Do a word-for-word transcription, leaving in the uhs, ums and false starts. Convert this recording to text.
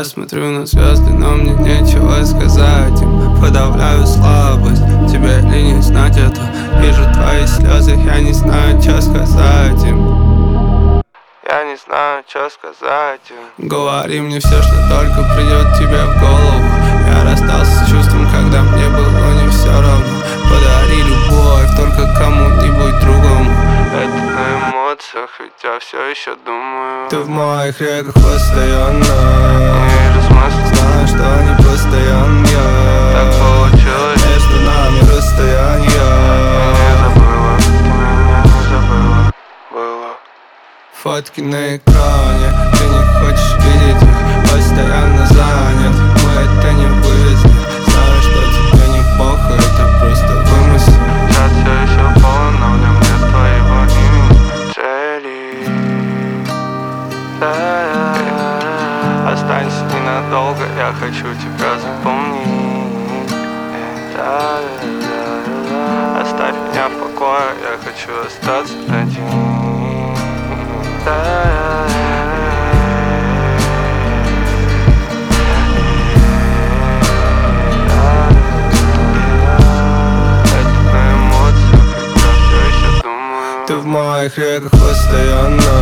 Я смотрю на звезды, но мне нечего сказать им. Подавляю слабость, тебе ли не знать это? Вижу твои слезы, я не знаю, что сказать им. Я не знаю, что сказать им. Говори мне все, что только придет тебе в голову. Я расстался с чувством, когда мне было не все равно. Подари любовь только кому-нибудь другому. Это на эмоциях, ведь я все еще думаю. Ты в моих реках постоянно. Не вижу смысла, знаю, что они постоянные. Так получилось, между нами расстояние. Не забыла, ты меня не забыла. Было. Фотки на экране, ты не хочешь видеть их. Постоянно занят, мы это не вывезли. Знаю, что тебе не похуй, это просто вымысел. Сейчас все еще полон, но в нем нет твоего имени. Джерри, останься ненадолго, я хочу тебя запомнить. Оставь меня в покое, я хочу остаться один. Ты в моих реках постоянно.